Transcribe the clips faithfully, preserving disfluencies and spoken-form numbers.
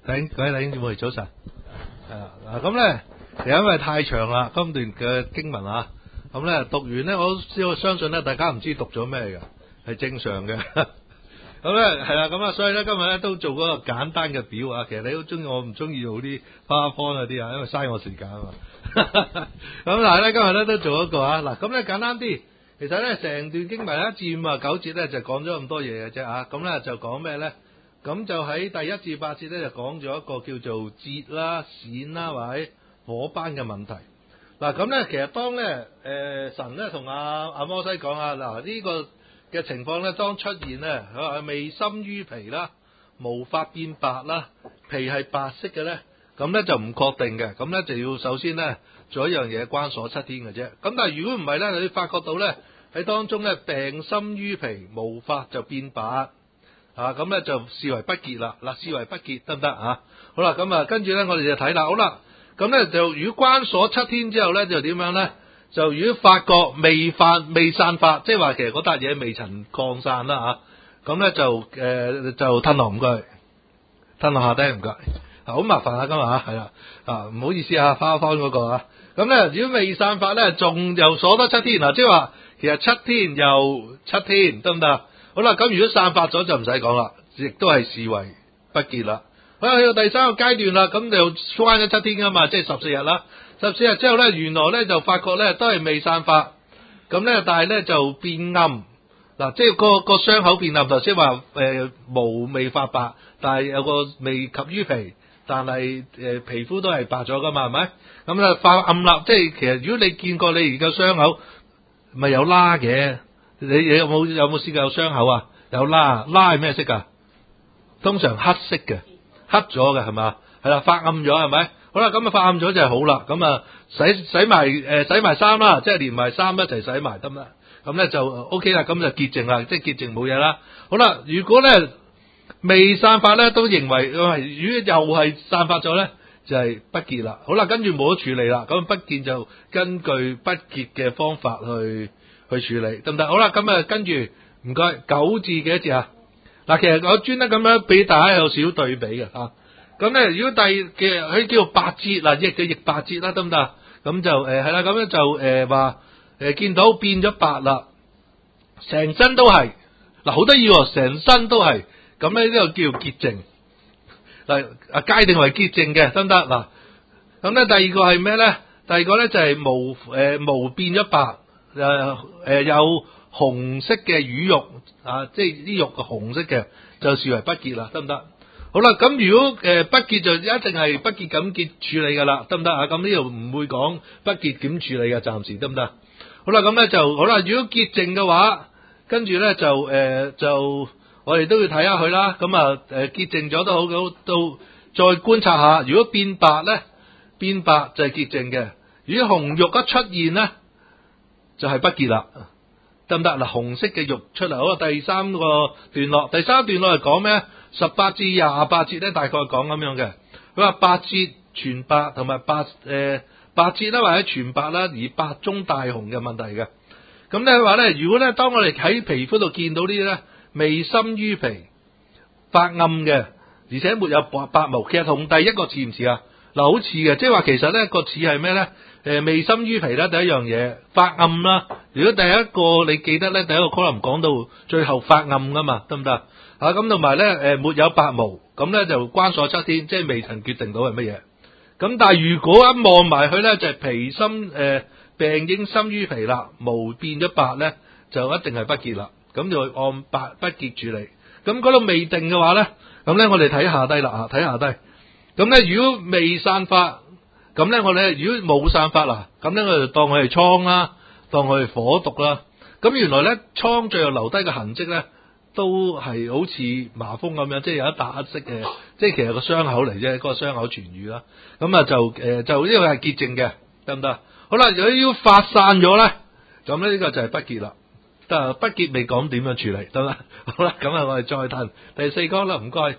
弟兄各位弟兄姊妹早晨。係啦，嗱咁咧，其實因為太長啦，今段嘅經文啊，咁咧讀完咧，我都相信咧，大家唔知讀咗咩嘅，係正常嘅。咁咧係啦，咁啊，所以咧今日咧都做嗰個簡單嘅表啊。其實你都中意，我唔中意做啲花方嗰啲啊，因為嘥我時間啊嘛。咁但係咧今日咧都做一個啊。嗱，咁咧簡單啲，其實咧成段經文一至五啊九節咧就講咗咁多嘢嘅啫啊。咁咧就講咩咧？咁就喺第一至八節咧就講咗一個叫做節啦、閃啦或者火斑嘅問題。嗱咁咧，其實當咧誒神咧同阿阿摩西講啊，嗱呢個嘅情況咧，當出現咧，佢話未深於皮啦，毛髮變白啦，皮係白色嘅咧，咁咧就唔確定嘅，咁咧就要首先咧做一樣嘢，關鎖七天嘅啫。咁但係如果唔係咧，你發覺到咧喺當中咧病深於皮，毛髮就變白。啊，咁咧就視為不潔啦，嗱，視為不潔得唔得啊？好啦，咁啊，跟住咧，我哋就睇啦，好啦，咁咧就如果關鎖七天之後咧，就點樣咧？就如果發覺未發未散發，即係話其實嗰笪嘢未曾擴散啦嚇，咁咧就誒、呃、就吞落唔該，吞落下低唔該，好麻煩啊今日嚇，係啦，啊唔好意思啊，花方嗰個啊，咁咧如果未散發咧，仲又鎖得七天嗱，即係話其實七天又七天得唔得？好啦，咁如果散發咗就唔使講啦，亦都係視為不潔啦。好啦，去到第三個階段啦，咁就關咗七天噶嘛，即係十四日啦。十四日之後咧，原來咧就發覺咧都係未散發，咁咧但係咧就變暗嗱，即係個個傷口變暗，頭先話誒毛未發白，但係有個未及於皮，但係誒、呃、皮膚都係白咗噶嘛，係咪？咁啊發暗啦，即係其實如果你見過你而家傷口，咪有疤嘅。你你有冇有冇試過有傷口啊？有疤，疤係咩色噶？通常黑色嘅，黑咗嘅係嘛？係啦，發暗咗係咪？好啦，咁啊發暗咗就係好啦。咁啊洗洗埋誒洗埋衫啦，即係連埋衫一齊洗埋得唔得？咁咧就 O K 啦，咁就潔淨啦，即係潔淨冇嘢啦。好啦，如果咧未散發咧，都認為，如果又係散發咗咧，就係、是、不潔啦。好啦，跟住冇得處理啦，咁不潔就根據不潔嘅方法去。去處理得唔得？好啦，咁啊跟住唔該九至幾多節啊？嗱，其實我專登咁樣俾大家有少少對比嘅嚇。咁咧，如果第嘅佢叫做白節嗱，亦嘅亦白節啦，得唔得？咁就誒係啦，咁樣就誒話誒見到變咗白啦，成身都係嗱，好得意喎，成身都係咁咧，呢個叫潔淨嗱啊，界定為潔淨嘅得唔得嗱？咁咧第二個係咩咧？第二個咧就係毛誒毛變咗白。誒、呃呃、有紅色嘅乳肉啊，即係啲肉嘅紅色嘅，就視為不潔啦，得唔得？好啦，咁如果誒、呃、不潔就一定係不潔咁潔處理噶啦，得唔得啊？咁呢度唔會講不潔點處理嘅，暫時得唔得？好啦，咁咧就好啦。如果潔淨嘅話，跟住咧就誒、呃、就我哋都要睇下佢啦。咁啊誒潔淨咗都好，都都再觀察下。如果變白咧，變白就係潔淨嘅。如果紅肉一出現咧，就係不潔啦，得唔得？嗱，紅色嘅肉出嚟，好啦，第三個段落，第三段落係講咩？十八至廿八節咧，大概講咁樣嘅。佢話白節全白同埋白誒白節啦，或者全白啦，而白中帶紅嘅問題嘅。咁咧話咧，如果咧當我哋喺皮膚度見到呢啲咧未深於皮、發暗嘅，而且沒有白白毛，其實同第一個似唔似啊？嗱，好似嘅，即係話其實咧個似係咩咧？誒未深於皮啦，第一樣嘢發暗啦。如果第一個你記得咧，第一個可能講到最後發暗噶嘛，得唔得啊？咁同埋咧誒沒有白毛，咁咧就關鎖七天，即係未曾決定到係乜嘢。咁但係如果一望埋去咧，就係、是、皮深誒、呃、病應深於皮啦，毛變咗白咧，就一定係不潔啦。咁就按白不潔處理。咁嗰度未定嘅話咧，咁咧我哋睇下低啦啊，睇下低。咁咧如果未散發。咁咧，我哋如果冇散發啦，咁咧我就當佢係瘡啦，當佢係火毒啦。咁原來咧，瘡最後留低嘅痕跡咧，都係好似麻風咁樣，即係有一笪黑色嘅，即係其實個傷口嚟啫，嗰個傷口痊癒啦。咁啊就誒就呢個係潔淨嘅，得唔得？好啦，如果要發散咗咧，咁咧呢個就係不潔啦。得不潔未講點樣處理，得啦。好啦，咁啊我哋再睇第四講啦，唔該。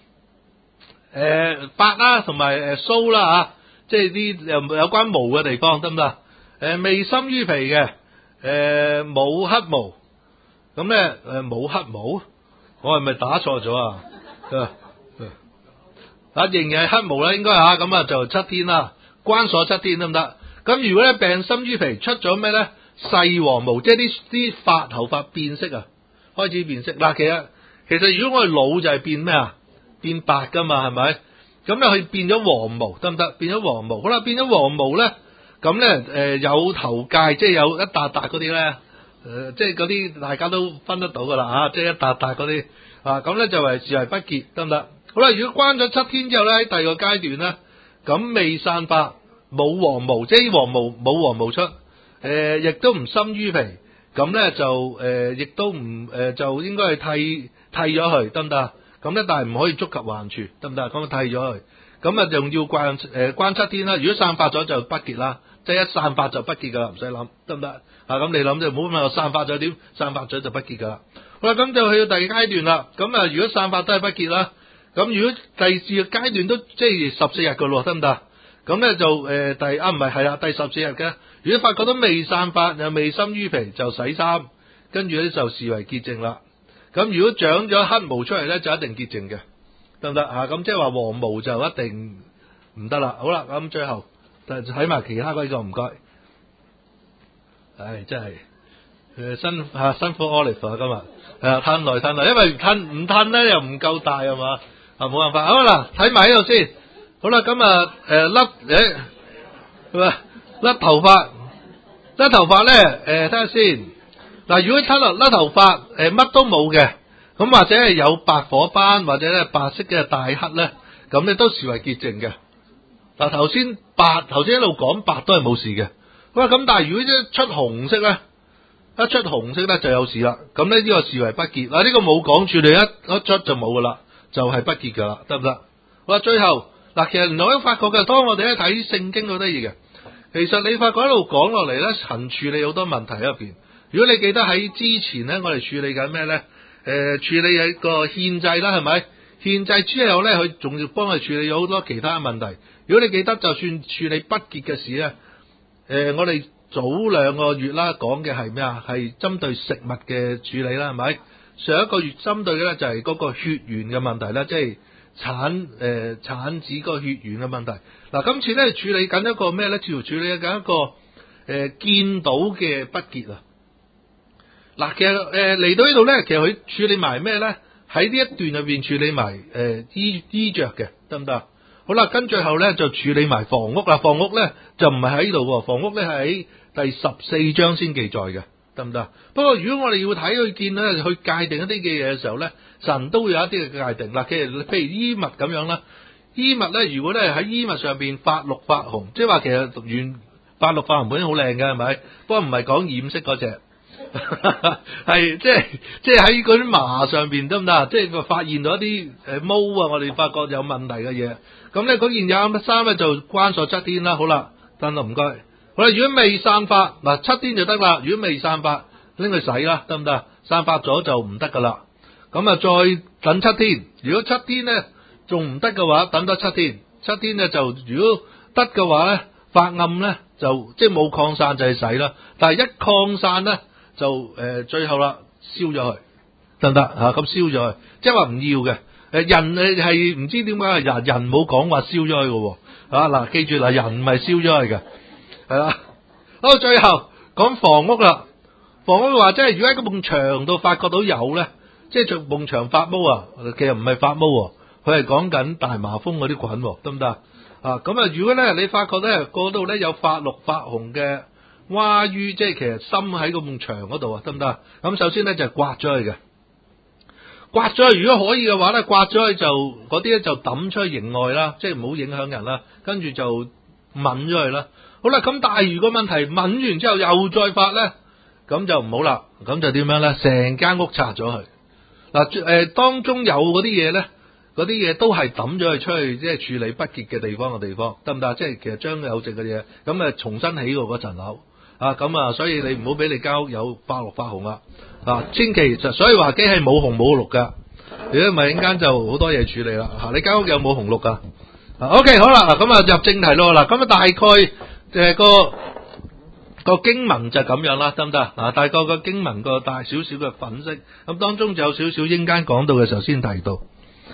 誒髮啦，同埋誒鬚啦嚇。即係啲有有關毛嘅地方得唔得？誒未深於皮嘅，誒冇黑毛，咁咧誒冇黑毛，我係咪打錯咗啊？ 啊仍然係黑毛啦，應該吓，咁啊就七天啦，關鎖七天得唔得？咁如果咧病深於皮，出咗咩咧？細黃毛，即係啲啲髮頭髮變色啊，開始變色。嗱，其實其實如果我哋老就係變咩啊？變白噶嘛，係咪？咁咧佢變咗黃毛得唔得？變咗黃毛，好啦，變咗黃毛咧，咁咧誒有頭界，即係有一笪笪嗰啲咧，誒即係嗰啲大家都分得到噶啦啊，即係一笪笪嗰啲啊，咁咧就係視為不潔得唔得？好啦，如果關咗七天之後咧，喺第二個階段咧，咁未散髮，冇黃毛，即係黃毛冇黃毛出，誒、呃、亦都唔深於皮，咁咧就誒亦、呃、都唔誒、呃、就應該係剃剃咗佢得唔得？咁咧但係唔可以觸及患處得唔得？咁剃咗佢，咁啊仲要關誒、呃、關七天啦。如果散髮咗就不潔啦，即係一散髮就不潔噶啦，唔使諗得唔得？啊咁你諗就唔好問我散髮咗點，散髮咗就不潔噶啦。好啦，咁就去到第二階段啦。咁啊如果散髮都係不潔啦。咁如果第二個階段都即係十四日嘅咯，得唔得？咁咧就誒、呃、第啊唔係係啦，第十四日嘅。如果發覺都未散髮又未深於皮，就洗衫，跟住咧就視為潔淨啦。咁如果長咗黑毛出嚟咧，就一定潔淨嘅，得唔得啊？咁即係話黃毛就一定唔得啦。好啦，咁最後就睇埋其他嗰個唔該。唉，真係誒辛嚇辛苦 Oliver 啊，今日係啊褪來褪來，因為褪唔褪咧又唔夠大係嘛。啊，冇辦法，好啦，睇埋呢度先。好啦，咁啊，誒甩誒，係嘛甩頭髮，甩頭髮咧，誒睇下先。嗱，如果甩落甩頭髮，誒乜都冇嘅，咁或者係有白火斑或者咧白色嘅大黑咧，咁咧都視為潔淨嘅。嗱，頭先白頭先一路講白都係冇事嘅。好啦，咁但係如果一出紅色咧，一出紅色咧就有事啦。咁咧呢個視為不潔。嗱，呢個冇講處理，一一出就冇噶啦。就係不潔噶啦，得唔得？好啦，最後嗱，其實原來都發覺嘅，當我哋咧睇聖經好得意嘅，其實你發覺一路講落嚟咧，神處理好多問題喺入邊。如果你記得喺之前咧，我哋處理緊咩咧？誒、呃，處理一個獻祭啦，係咪？獻祭之後咧，佢仲要幫佢處理咗好多其他問題。如果你記得，就算處理不潔嘅事咧，誒、呃，我哋早兩個月啦講嘅係咩啊？係針對食物嘅處理啦，係咪？上一個月針對嘅咧就係嗰個血緣嘅問題啦，即係產誒產子嗰個血緣嘅問題。嗱，今次咧處理緊一個咩咧？似乎處理緊一個誒、呃、見到嘅不潔啊！嗱，其實誒嚟到呢度咧，其實佢處理埋咩咧？喺呢一段入邊處理埋誒、呃、衣衣着嘅，得唔得？好啦，跟最後咧就處理埋房屋啦。房屋咧就唔係喺呢度喎，房屋咧係喺第十四章先記載嘅。得唔得？不過如果我哋要睇去見咧，去界定一啲嘅嘢嘅時候咧，神都會有一啲嘅界定啦。其實譬如衣物咁樣啦，衣物咧，如果咧喺衣物上邊發綠發紅，即係話其實讀完發綠發紅本身好靚嘅，係咪？不過唔係講染色嗰隻，係即係即係喺嗰啲麻上邊得唔得？即係發現到一啲誒毛啊，我哋發覺有問題嘅嘢。咁咧嗰件廿衫咧就關鎖七天啦。好啦，得啦，唔該。好啦，如果未散髮，嗱七天就得啦。如果未散髮，拎去洗啦，得唔得？散髮咗就唔得噶啦。咁啊，再等七天。如果七天咧仲唔得嘅話，等多七天。七天咧就如果得嘅話咧，發暗咧就即係冇擴散就係洗啦。但係一擴散咧就誒、呃、最後啦，燒咗佢，得唔得啊？咁燒咗佢，即係話唔要嘅。誒人誒係唔知點解人人冇講話燒咗佢嘅喎。啊嗱，記住嗱，人唔係燒咗佢嘅。係啦，好，最後講房屋啦。房屋話即係如果喺個埲牆度發覺到有咧，即係做埲牆發毛啊，其實唔係發毛，佢係講緊大麻風嗰啲菌，得唔得啊？咁啊，如果咧你發覺咧嗰度咧有發綠發紅嘅蛙瘀，即係其實深喺個埲牆嗰度啊，得唔得？咁首先咧就係刮咗佢嘅，刮咗佢，如果可以嘅話咧，刮咗佢就嗰啲咧就抌出去營外啦，即係唔好影響人啦，跟住就抿咗佢啦。好啦，咁但係如果問題抿完之後又再發咧，咁就唔好啦。咁就點樣咧？成間屋拆咗佢。嗱，誒，當中有嗰啲嘢咧，嗰啲嘢都係抌咗佢出去，即係處理不潔嘅地方嘅地方，得唔得？即係其實將有剩嘅嘢，咁啊重新起過嗰層樓啊，咁啊，所以你唔好俾你間屋有發綠發紅啦。啊，千祈就所以話機係冇紅冇綠噶，如果唔係陣間就好多嘢處理啦。吓，你間屋有冇紅綠噶？啊 ，OK， 好啦，嗱，咁啊入正題咯，嗱，咁啊大概。誒、呃，個個經文就咁樣啦，得唔得？嗱，大概個經文個大少少嘅粉飾，咁當中就有少少應間講到嘅時候先提到。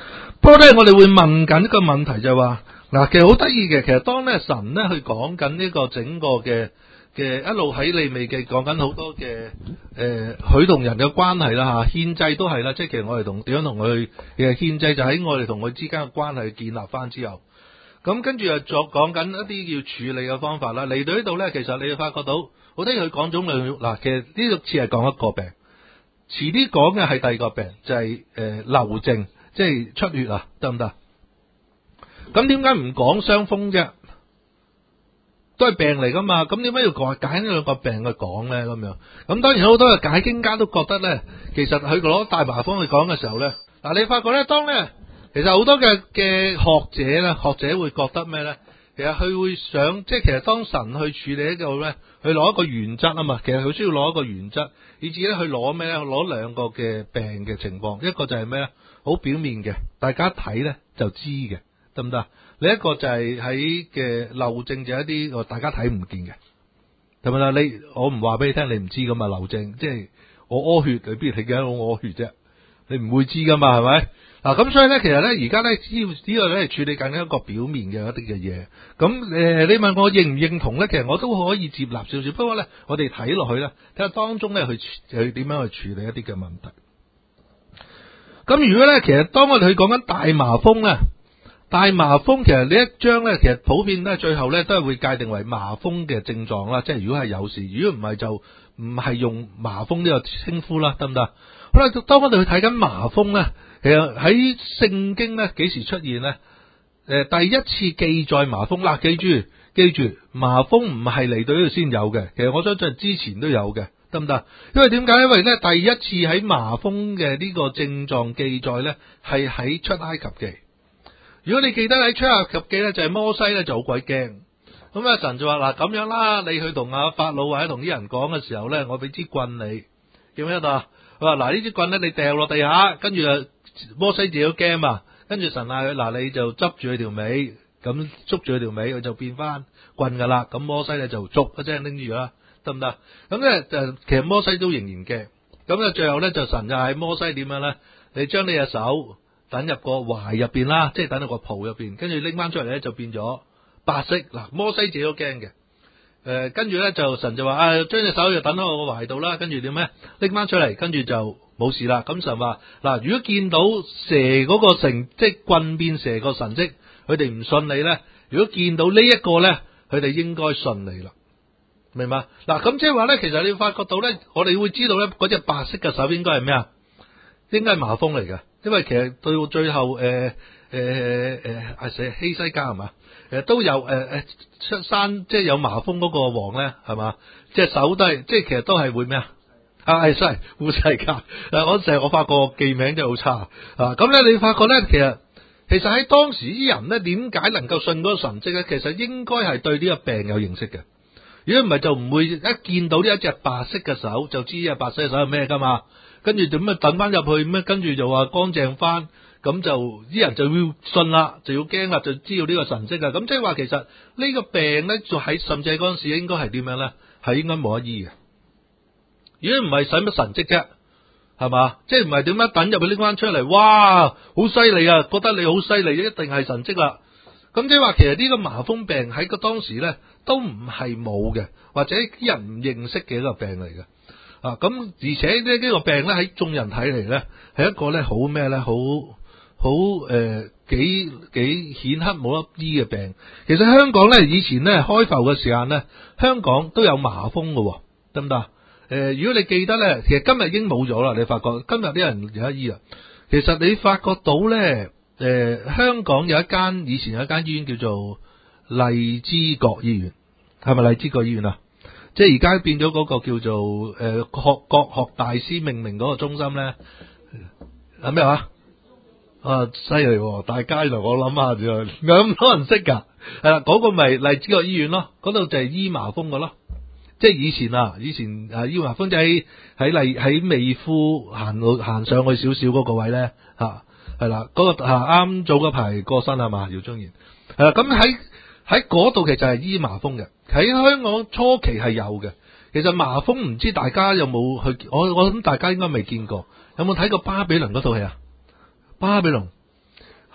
不過咧，我哋會問緊一個問題就係話，嗱，其實好得意嘅，其實當咧神咧去講緊呢個整個嘅嘅一路喺利未記講緊好多嘅誒佢同人嘅關係啦嚇，獻祭都係啦，即係其實我哋同點樣同佢嘅獻祭就喺我哋同佢之間嘅關係建立翻之後，咁跟住又作講緊一啲要處理嘅方法啦。嚟到呢度咧，其實你會發覺到，我聽佢講種類嗱，其實呢六次係講一個病，遲啲講嘅係第二個病，就係、是、誒、呃、流症。即係出血啊，得唔得？咁點解唔講傷風啫？都係病嚟噶嘛？咁點解要改解呢兩個病去講咧？咁樣咁當然好多嘅解經家都覺得咧，其實佢攞大麻風去講嘅時候咧，嗱你發覺咧，當咧其實好多嘅嘅學者咧，學者會覺得咩咧？其實佢會想，即係其實當神去處理一個咧，佢攞一個原則啊嘛。其實佢需要攞一個原則，以至咧去攞咩咧？攞兩個嘅病嘅情況，一個就係咩咧？好表面嘅，大家睇咧就知嘅，得唔得？另一個就係喺嘅漏症，就係一啲大家睇唔見嘅，係咪啦？你我唔話俾你聽，你唔知噶嘛？漏症即係我屙血，你邊睇見我屙血啫？你唔會知噶嘛？係咪？嗱咁所以咧，其實咧而家咧呢呢個咧係處理緊一個表面嘅一啲嘅嘢。咁誒、呃，你問我認唔認同咧？其實我都可以接納少少。不過咧，我哋睇落去咧，睇下當中咧去去點樣去處理一啲嘅問題。咁如果咧，其實當我哋去講緊大麻風咧，大麻風其實呢一章咧，其實普遍咧最後咧都係會界定為麻風嘅症狀啦。即係如果係有事，如果唔係就唔係用麻風呢個稱呼啦，得唔得？好啦，當我哋去睇緊麻風咧，其實喺聖經咧幾時出現咧？誒，第一次記載麻風啦，記住記住，麻風唔係嚟到呢度先有嘅，其實我相信之前都有嘅。得唔得？因為點解？因為咧，第一次喺麻風嘅呢個症狀記載咧，係喺出埃及記。如果你記得喺出埃及記咧，就係、是、摩西咧就好鬼驚。咁啊，神就話嗱咁樣啦，你去同阿法老或者同啲人講嘅時候咧，我俾支棍你，記唔記得啊？佢話嗱呢支棍咧，你掉落地下，跟住啊摩西自己都驚啊，跟住神嗌佢嗱你就執住佢條尾，咁捉住佢條尾，佢就變翻棍噶啦。咁摩西咧就捉一聲拎住啦。得唔得？咁咧就其實摩西都仍然驚，咁咧最後咧就神就係摩西點樣咧？你將你隻手等入個懷入邊啦，即係等入個袍入邊，跟住拎翻出嚟咧就變咗白色。嗱，摩西自己都驚嘅。誒，跟住咧就神就話啊，將隻手就等喺我個懷度啦，跟住點咧？拎翻出嚟，跟住就冇事啦。咁神話嗱，如果見到蛇嗰個成即係棍變蛇個神跡，佢哋唔信你咧；如果見到呢一個咧，佢哋應該信你啦。明白嗱，咁即係話咧，其實你要發覺到咧，我哋會知道咧，嗰隻白色嘅手應該係咩啊？應該係麻風嚟嘅，因為其實到最後誒誒誒阿寫希西家係嘛？誒、呃、都有誒誒出山，即係有麻風嗰個王咧係嘛？隻手都係即係其實都係會咩啊？啊係真係烏西家誒，我成日我發覺記名真係好差啊！咁咧你發覺咧，其實其實喺當時啲人咧，點解能夠信嗰個神跡咧？其實應該係對呢個病有認識嘅。如果唔係就唔會一見到呢一隻白色嘅手就知啊白色嘅手係咩噶嘛，跟住點啊等翻入去咩，跟住就話乾淨翻，咁就啲人就要信啦，就要驚啦，就知道呢個神跡啊。咁即係話其實呢個病咧，就喺甚至係嗰陣時應該係點樣咧？係應該冇得醫嘅。如果唔係使乜神跡啫，係嘛？即係唔係點樣等入去拎翻出嚟？哇，好犀利啊！覺得你好犀利，一定係神跡啦。咁即係話其實呢個麻風病喺個當時咧都唔係冇嘅，或者啲人唔認識嘅一個病嚟嘅啊。咁而且呢呢個病咧喺眾人睇嚟咧係一個咧好咩咧好好誒幾幾顯赫冇得醫嘅病。其實香港咧以前咧開埠嘅時間咧，香港都有麻風嘅，得唔得？誒，如果你記得咧，其實今日已經冇咗啦。你發覺今日啲人有得醫啦。其實你發覺到咧。誒、呃，香港有一間以前有一間醫院叫做荔枝角醫院，係咪荔枝角醫院啊？即係而家變咗嗰個叫做誒、呃、學國學大師命名嗰個中心咧，係咩話？啊，犀利、哦！大家嚟我諗下就咁多人識噶，係啦，嗰個咪荔枝角醫院咯，嗰度就係醫麻風噶咯。即係以前啊，以前啊醫麻風就喺喺荔喺美孚行路行上去少少嗰個位咧吓。係啦，嗰、那個啊啱早嗰排過身係嘛，姚宗賢係啦。咁喺喺嗰度其實係醫麻風嘅，喺香港初期係有嘅。其實麻風唔知大家有冇去，我我諗大家應該未見過。有冇睇過巴比倫嗰套戲啊？巴比倫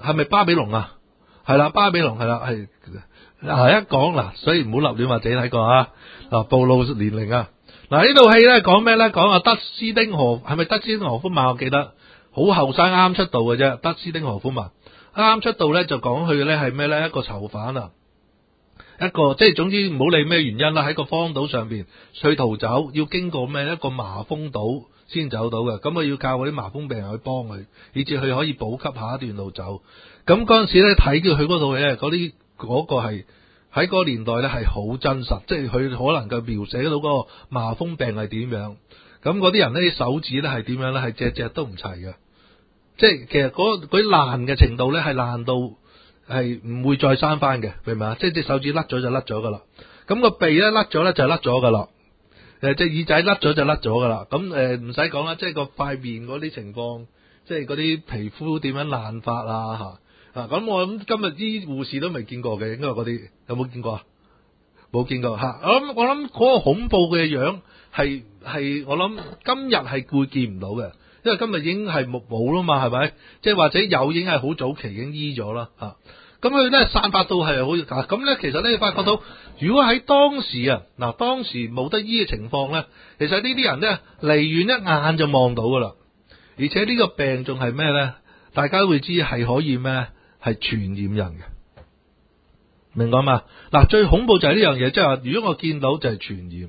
係咪巴比龍啊？係啦，巴比龍係啦，係嗱一講嗱，所以唔好立亂話自己睇過啊，嗱暴露年齡啊。嗱呢套戲咧講咩咧？講阿德斯丁何係咪德斯丁何夫曼？我記得好後生啱出道嘅啫，德斯丁何夫曼啱出道咧就講佢咧係咩咧？一個囚犯啊，一個即係總之唔好理咩原因啦，喺個荒島上邊去逃走，要經過咩一個麻風島先走到嘅，咁佢要靠嗰啲麻風病人去幫佢，以至佢可以補給下一段路走。咁嗰陣時咧睇見佢嗰套嘢咧，嗰啲嗰個係喺嗰個年代咧係好真實，即係佢可能夠描寫到嗰個麻風病係點樣。咁嗰啲人咧啲手指咧係點樣咧？係隻隻都唔齊嘅，即係其實嗰嗰啲爛嘅程度咧係爛到係唔會再生翻嘅，明唔明啊？即係隻手指甩咗就甩咗噶啦，咁個鼻咧甩咗咧就甩咗噶啦，誒隻耳仔甩咗就甩咗噶啦。咁誒唔使講啦，即係個塊面嗰啲情況，即係嗰啲皮膚點樣爛法啊嚇。啊！咁我諗今日啲護士都未見過嘅，應該嗰啲有冇見過啊？冇見過嚇。我諗我諗嗰個恐怖嘅樣係係我諗今日係會見唔到嘅，因為今日已經係冇冇啦嘛，係咪？即係或者有已經係好早期已經醫咗啦嚇。咁佢咧散發到係好啊！咁咧其實咧你發覺到，如果喺當時啊嗱，當時冇得醫嘅情況咧，其實呢啲人咧離遠一眼就望到噶啦，而且呢個病仲係咩咧？大家都會知係可以咩？係傳染人嘅，明白嘛？嗱，最恐怖就係呢樣嘢，即係話如果我見到就係傳染。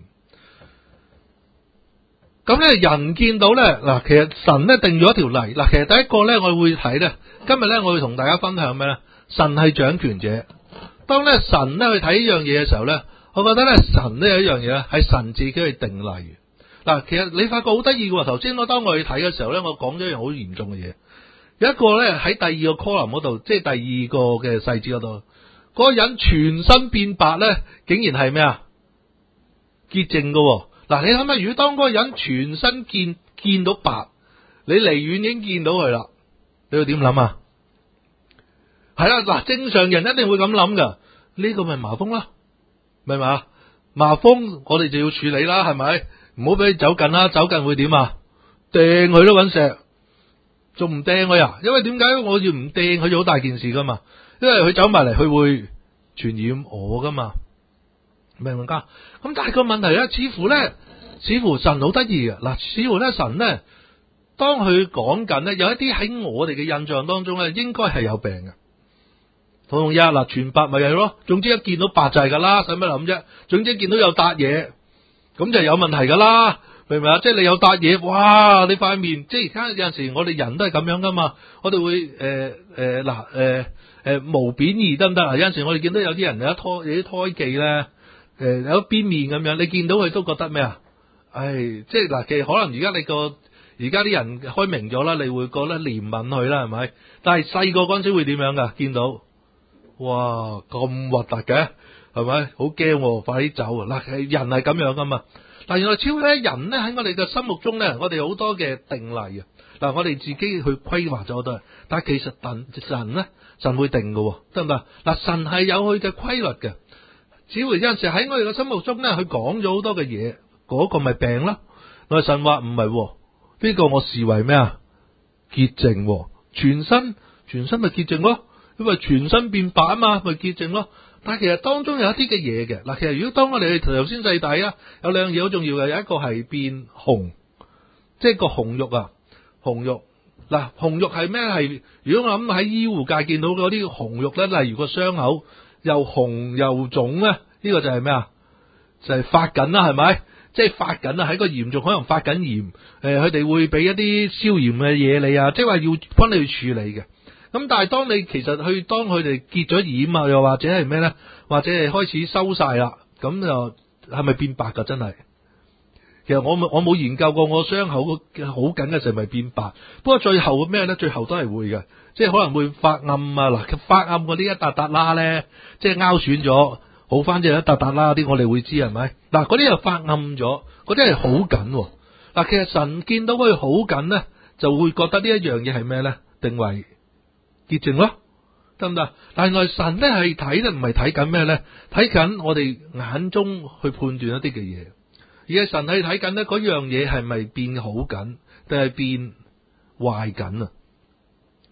咁咧人見到咧，嗱，其實神咧定咗一條例。嗱，其實第一個咧我會睇咧，今日咧我會同大家分享咩咧？神係掌權者。當咧神咧去睇呢樣嘢嘅時候咧，我覺得咧神咧有一樣嘢咧係神自己去定例嘅。嗱，其實你發覺好得意嘅喎，頭先我當我去睇嘅時候咧，我講咗一樣好嚴重嘅嘢。有一個咧喺第二個 column 嗰度，即係第二個嘅細節嗰度，嗰、那個人全身變白咧，竟然係咩啊？潔淨嘅。嗱，你諗下，如果當嗰個人全身見見到白，你離遠已經見到佢啦，你會點諗啊？係啦，嗱，正常人一定會咁諗噶。呢、這個咪麻風啦，明嘛？麻風我哋就要處理啦，係咪？唔好俾佢走近啦，走近會點啊？掟佢都搵石。仲唔掟佢啊？因為點解我要唔掟佢就好大件事噶嘛？因為佢走埋嚟，佢會傳染我噶嘛，明唔明啊？咁但係個問題咧，似乎咧，似乎神好得意嘅嗱，似乎咧神咧，當佢講緊咧，有一啲喺我哋嘅印象當中咧，應該係有病嘅。同同一嗱，全白咪係咯，總之一見到白就係噶啦，使乜諗啫？總之見到有笪嘢，咁就有問題噶啦。明唔明啊？即係你有笪嘢，哇！你塊面，即係而家有陣時我哋人都係咁樣噶嘛。我哋會誒誒嗱誒誒無貶義得唔得啊？有陣時我哋見到有啲人有一胎有啲胎記咧，誒、呃、有一邊面咁樣，你見到佢都覺得咩啊？唉，即係嗱，其實可能而家你個而家啲人開明咗啦，你會覺得憐憫佢啦，係咪？但係細個嗰陣時會點樣噶？見到哇咁核突嘅，係咪？好驚，快啲走啊！嗱，人係咁樣噶嘛。嗱，原來超咧人咧喺我哋嘅心目中咧，我哋好多嘅定例啊！嗱，我哋自己去規劃咗好多，但係其實神神咧，神會定嘅，得唔得？嗱，神係有佢嘅規律嘅，只會有陣時喺我哋嘅心目中咧，佢講咗好多嘅嘢，嗰、嗰個咪病啦。我神話唔係，呢個我視為咩啊？潔淨，全身全身咪潔淨咯，因為全身變白啊嘛，咪潔淨咯。但係其實當中有一啲嘅嘢嘅，嗱，其實如果當我哋頭先細睇啊，有兩樣嘢好重要嘅，有一個係變紅，即係個紅肉啊，紅肉嗱，紅肉係咩？係如果我諗喺醫護界見到嗰啲紅肉咧，例如個傷口又紅又腫咧，呢、這個就係咩啊？就係、是、發緊啦，係咪？即係發緊啊，喺個嚴重可能發緊炎，誒、呃，佢哋會俾一啲消炎嘅嘢你啊，即係話要幫你去處理嘅。咁但係當你其實去當佢哋結咗染啊，又或者係咩咧？或者係開始收晒啦，咁就係咪變白噶？真係，其實我冇我冇研究過我傷口好緊嘅時候咪變白。不過最後咩咧？最後都係會嘅，即係可能會發暗啊！嗱，發暗嗰啲一笪笪啦咧，即係拗損咗，好翻即係一笪笪啦啲，我哋會知係咪？嗱，嗰啲又發暗咗，嗰啲係好緊。嗱，其實神見到佢好緊咧，就會覺得呢一樣嘢係咩咧？定為潔淨咯，得唔得？但係原來神咧係睇咧，唔係睇緊咩咧？睇緊我哋眼中去判斷一啲嘅嘢，而係神係睇緊咧嗰樣嘢係咪變好緊，定係變壞緊啊？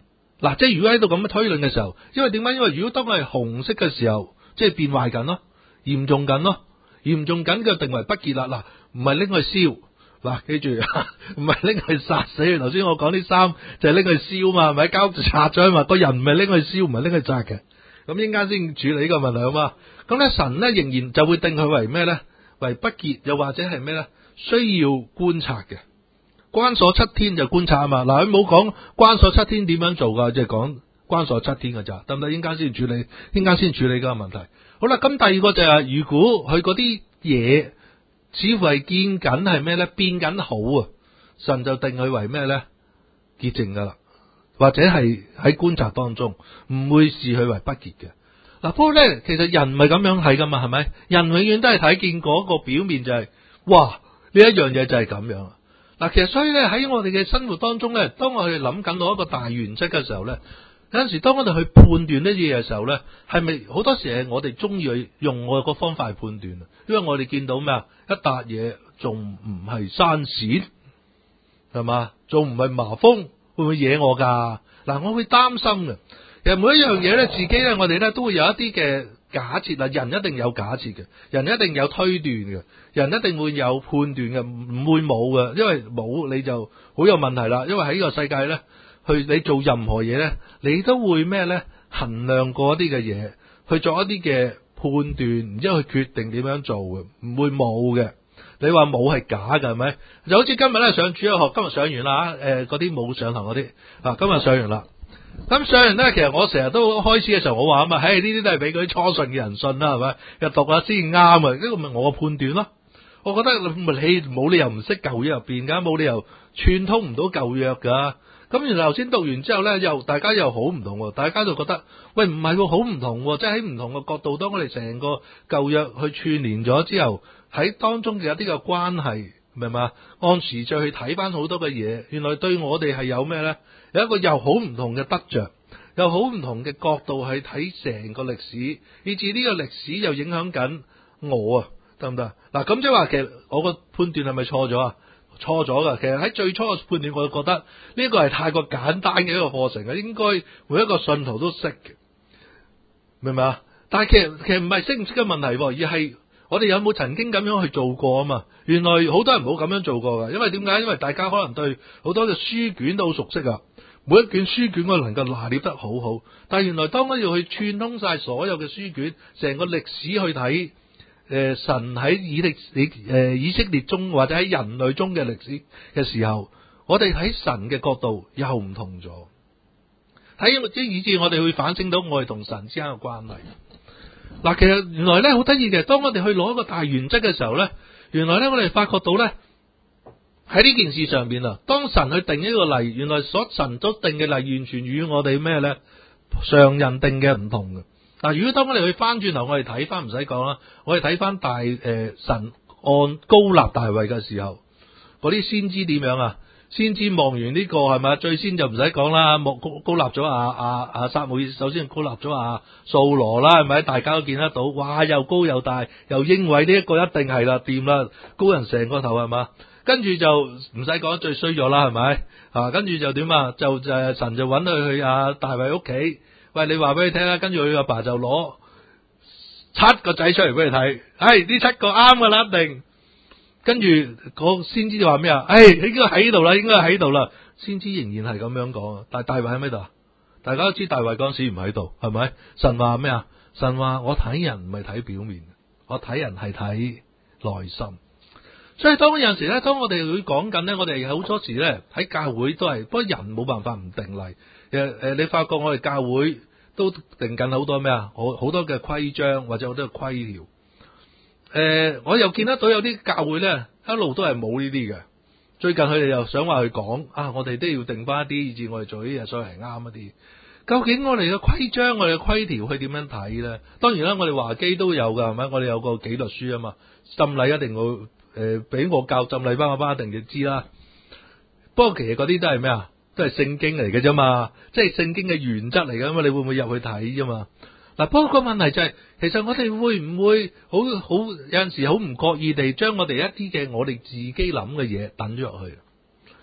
嗱，即係如果喺度咁樣推論嘅時候，因為點解？因為如果當佢係紅色嘅時候，即係變壞緊咯，嚴重緊咯，嚴重緊嘅定為不潔啦。嗱，唔係拎去燒，嗱，記住，唔係拎去殺死。頭先我講啲衫就係拎去燒嘛，係咪？交就拆咗嘛，個人唔係拎去燒，唔係拎去炸嘅。咁應間先處理呢個問題啊嘛。咁咧神咧仍然就會定佢為咩咧？為不潔，又或者係咩咧？需要觀察嘅。關鎖七天就觀察啊嘛。嗱，佢冇講關鎖七天點樣做噶，就係講關鎖七天噶咋，得唔得？應間先處理，應間先處理嗰個問題。好啦，咁第二個就係、是、如果佢嗰啲嘢似乎係見緊係咩咧？變緊好啊，神就定佢為咩咧？潔淨噶啦。或者係喺觀察當中，唔會視佢為不潔嘅。嗱，不過咧，其實人唔係咁樣睇噶嘛，係咪？人永遠都係睇見嗰個表面就係、是，哇，呢一樣嘢就係咁樣。嗱，其實所以咧喺我哋嘅生活當中咧，當我哋諗緊到一個大原則嘅時候咧，有陣時當我哋去判斷呢啲嘢嘅時候咧，係咪好多時係我哋中意去用我個方法去判斷啊？因為我哋見到咩啊，一笪嘢仲唔係山線，係嘛？仲唔係麻風？會唔會惹我噶？嗱，我會擔心嘅。其實每一樣嘢咧，自己咧，我哋咧都會有一啲嘅假設啦。人一定有假設嘅，人一定有推斷嘅，人一定會有判斷嘅，唔會冇嘅。因為冇你就好有問題啦。因為喺呢個世界咧，去你做任何嘢咧，你都會咩咧？衡量過一啲嘅嘢，去做一啲嘅判斷，然之後去決定點樣做嘅，唔會冇嘅。你話冇係假嘅係咪？就好似今日咧上主日學，今日上完啦，誒嗰啲冇上堂嗰啲啊，今日上完啦。咁上完咧，其實我成日都開始嘅時候，我話啊嘛，唉呢啲都係俾嗰啲初信嘅人信啦，係咪？又讀下先啱啊，呢個咪我嘅判斷咯。我覺得你冇理由唔識舊約入邊噶，冇理由串通唔到舊約噶。咁然後頭先讀完之後咧，又大家又好唔同，大家就覺得喂唔係喎，好唔同，即係喺唔同嘅角度，當我哋成個舊約去串聯咗之後，喺當中嘅一啲嘅關係，明嘛？按時序去睇翻好多嘅嘢，原來對我哋係有咩咧？有一個又好唔同嘅得着，又好唔同嘅角度去睇成個歷史，以至呢個歷史又影響緊我啊，得唔得？嗱，咁即係話其實我個判斷係咪錯咗啊？錯咗噶。其實喺最初嘅判斷，我就覺得呢個係太過簡單嘅一個課程啊，應該每一個信徒都識嘅，明唔明啊？但係其實其實唔係識唔識嘅問題，而係我哋有冇曾經咁樣去做過啊嘛？原來好多人冇咁樣做過噶，因為點解？因為大家可能對好多嘅書卷都好熟悉啊，每一卷書卷我能夠拿捏得好好，但係原來當我要去串通晒所有嘅書卷，成個歷史去睇。誒、呃，神喺以力以誒以色列中或者喺人類中嘅歷史嘅時候，我哋喺神嘅角度又唔同咗，喺即係以致我哋會反省到我哋同神之間嘅關係。嗱，其實原來咧好得意嘅，當我哋去攞一個大原則嘅時候咧，原來咧我哋發覺到咧喺呢件事上邊啊，當神去定一個例，原來所神所定嘅例完全與我哋咩咧常人定嘅唔同嘅。嗱，如果當我哋去翻轉頭，我哋睇翻唔使講啦，我哋睇翻大誒、呃、神按高立大衛嘅時候，嗰啲先知點樣啊？先知望完呢、這個係咪？最先就唔使講啦，莫高高立咗阿阿阿撒母耳，首先高立咗阿掃羅啦，係咪？大家都見得到，哇！又高又大又英偉，呢一個一定係啦，掂啦，高人成個頭係嘛？跟住就唔使講，最衰咗啦，係咪？啊，跟住就點啊？就就神就揾佢去阿大衛屋企。喂，你話俾佢聽啦，跟住佢阿爸就攞七個仔出嚟俾佢睇，唉，呢七個啱噶啦，一定。跟住個先知就話咩啊？唉，應該喺度啦，應該喺度啦。先知仍然係咁樣講，但係大衛喺咪度啊？大家都知大衛嗰陣時唔喺度，係咪？神話咩啊？神話我睇人唔係睇表面，我睇人係睇內心。所以當有陣時咧，當我哋會講緊咧，我哋好多時咧喺教會都係，不過人冇辦法唔定例。誒誒，你發覺我哋教會都定緊好多咩啊？好好多嘅規章或者好多嘅規條。誒、呃，我又見得到有啲教會咧，一路都係冇呢啲嘅。最近佢哋又想話去講啊，我哋都要定翻一啲，以至我哋做呢啲嘢，所以係啱一啲。究竟我哋嘅規章、我哋嘅規條，去點樣睇咧？當然啦，我哋華基都有噶，係咪？我哋有個紀律書啊嘛，浸禮一定會誒，俾、呃、我教浸禮班嘅班一定要知啦。不過其實嗰啲都係咩啊？都係聖經嚟嘅啫嘛，即係聖經嘅原則嚟嘅嘛，你會唔會入去睇啫嘛？嗱，不過個問題就係、是，其實我哋會唔會好好有陣時好唔覺意地將我哋一啲嘅我哋自己諗嘅嘢等咗落去？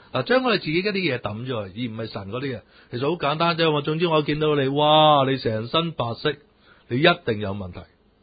嗱，將我哋自己嗰啲嘢抌咗去，而唔係神嗰啲嘢。其實好簡單啫。我總之我見到你，哇！你成身白色，你一定有問題，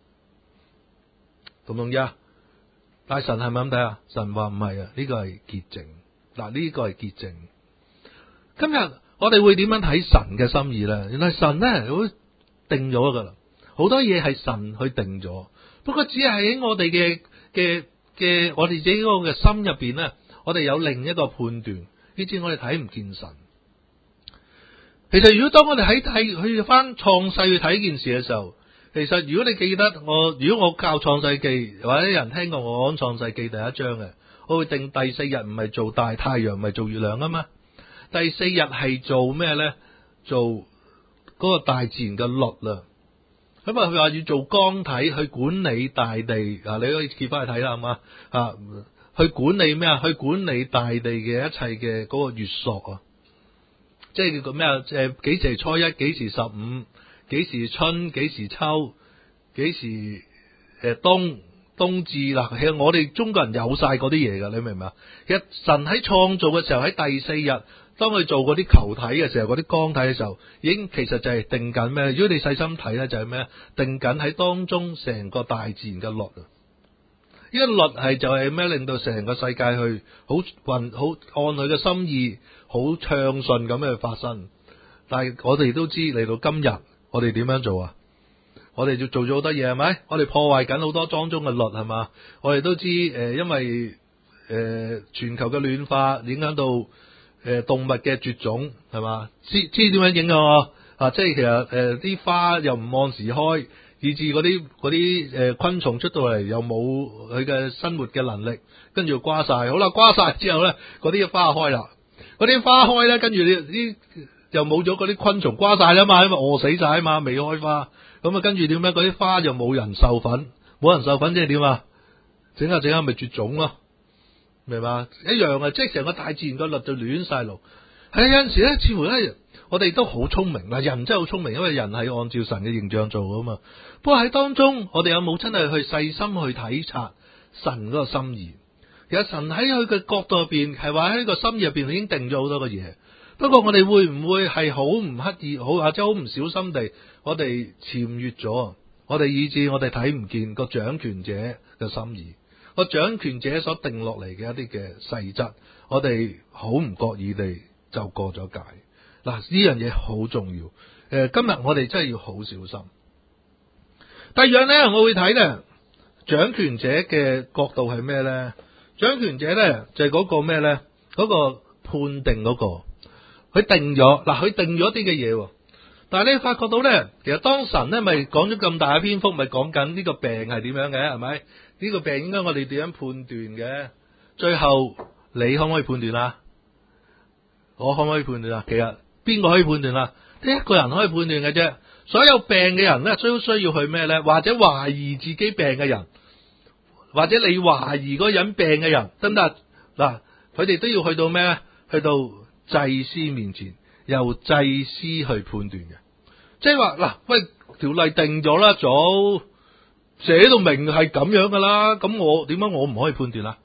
同唔同意啊？但係神係咪咁睇啊？神話唔係啊，呢個係潔淨。嗱，呢個係潔淨。今日我哋會點樣睇神嘅心意咧？原來神咧好定咗噶啦，好多嘢係神去定咗，不過只係喺我哋嘅嘅嘅我哋自己嗰個嘅心入邊咧，我哋有另一個判斷，以致我哋睇唔見神。其實如果當我哋喺睇去翻創世去睇件事嘅時候，其實如果你記得我，如果我教創世記或者有人聽過我講創世記第一章嘅，我會定第四日唔係做大太陽，唔係做月亮啊嘛。第四日係做咩咧？做嗰個大自然嘅律啦。咁啊，佢話要做光體去管理大地啊，你可以揭翻去睇啦，係嘛啊？去管理咩啊？去管理大地嘅一切嘅嗰個月朔啊，即係叫咩啊？誒，幾時初一？幾時十五？幾時春？幾時秋？幾時誒冬？冬至啦。其實我哋中國人有晒嗰啲嘢噶，你明唔明啊？其實神喺創造嘅時候，喺第四日，當佢做嗰啲球體嘅時候，嗰啲光體嘅時候，已經其實就係定緊咩？如果你細心睇咧，就係咩？定緊喺當中成個大自然嘅律啊！呢個律係就係咩？令到成個世界去好運，好按佢嘅心意，好暢順咁樣去發生。但係我哋都知嚟到今日，我哋點樣做啊？我哋就做咗好多嘢，係咪？我哋破壞緊好多當中嘅律，係嘛？我哋都知誒、呃，因為誒、呃、全球嘅暖化影響到誒、呃、動物嘅絕種，係嘛？知知點樣影響啊？啊，即係其實誒啲、呃、花又唔按時開，以致嗰啲嗰啲誒昆蟲出到嚟又冇佢嘅生活嘅能力，跟住瓜晒。好啦，瓜晒之後咧，嗰啲花開啦，嗰啲花開咧，跟住啲啲又冇咗嗰啲昆蟲，瓜晒啦嘛，因為餓死晒啊嘛，未開花。咁啊，跟住點咧？嗰啲花又冇人授粉，冇人授粉即係點啊？整下整下咪絕種咯，明嘛？一樣啊，即係成個大自然個律就亂晒路。係有陣時咧，似乎咧，我哋都好聰明嗱，人真係好聰明，因為人係按照神嘅形象做噶嘛。不過喺當中，我哋有冇真係去細心去體察神嗰個心意？其實神喺佢嘅角度入邊，係話喺個心意入邊已經定咗好多個嘢。不過我哋會唔會係好唔刻意，好或者好唔小心地，我哋僭越咗，我哋以致我哋睇唔見個掌權者嘅心意，個掌權者所定落嚟嘅一啲嘅細則，我哋好唔覺意地就過咗界。嗱，呢樣嘢好重要。誒、呃，今日我哋真係要好小心。第二樣咧，我會睇咧，掌權者嘅角度係咩咧？掌權者咧就係、是、嗰個咩咧？嗰、那個判定嗰、那個。佢定咗嗱，佢定咗啲嘅嘢，但係你發覺到咧，其實當神咧咪講咗咁大嘅篇幅，咪講緊呢個病係點樣嘅，係咪？呢個病應該我哋點樣判斷嘅？最後你可唔可以判斷啊？我可唔可以判斷啊？其實邊個可以判斷啊？得一個人可以判斷嘅啫。所有病嘅人咧，需需要去咩咧？或者懷疑自己病嘅人，或者你懷疑嗰人病嘅人，得唔得？嗱，佢哋都要去到咩咧？去到祭司面前，由祭司去判斷嘅，即係話嗱，喂，條例定咗啦，早寫到明係咁樣噶啦，咁我點解我唔可以判斷啊？